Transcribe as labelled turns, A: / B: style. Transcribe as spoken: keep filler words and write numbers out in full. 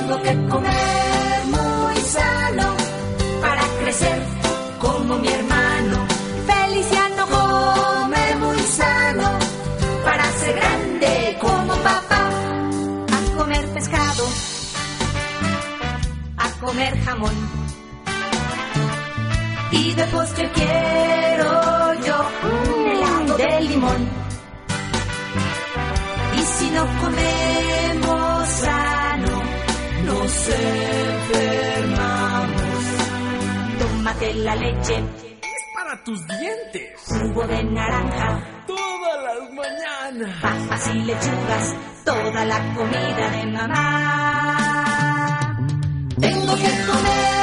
A: Tengo que comer muy sano para crecer como mi hermano. Feliciano come muy sano para ser grande como papá. A comer pescado, a comer jamón, y de postre quiero yo un helado de limón. Y si no comemos sano, nos enfermamos. Tómate la leche,
B: es para tus dientes.
A: Jugo de naranja,
B: todas las mañanas.
A: Papas y lechugas, toda la comida de mamá. Tengo que comer